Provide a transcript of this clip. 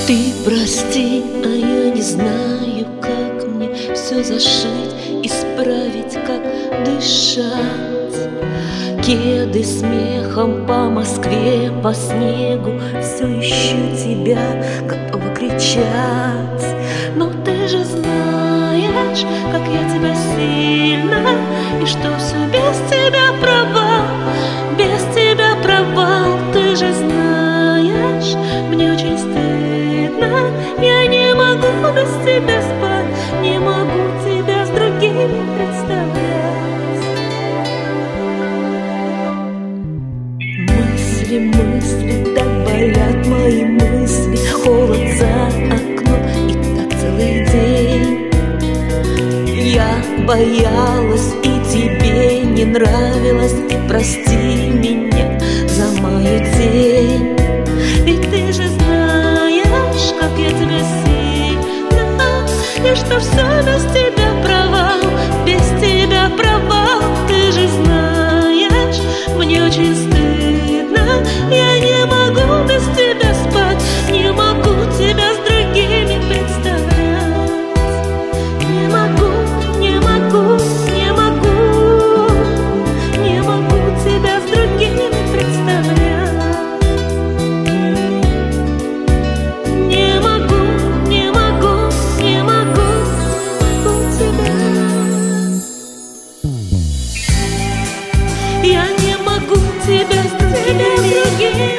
Ты прости, а я не знаю, как мне все зашить, исправить, как дышать. Кеды смехом по Москве, по снегу, все ищу тебя, готова кричать. Но ты же знаешь, как я тебя сильно, и что все без тебя провал, без тебя провал. Ты же знаешь, мне очень стыдно, я не могу без тебя спать, не могу тебя с другими представлять. Мысли, мысли, так болят мои мысли, холод за окном и так целый день. Я боялась и тебе не нравилось, ты прости меня за мою тень. Ведь ты же знаешь, как я тебя сильно, и что все без тебя провал, без тебя провал. Ты же знаешь, мне очень стыдно, я не могу без тебя спать, не могу тебя с другими представлять. Не могу, не могу, не могу, не могу тебя с другими представлять. Не могу, не могу, не могу тебя. Я не могу тебя с другими.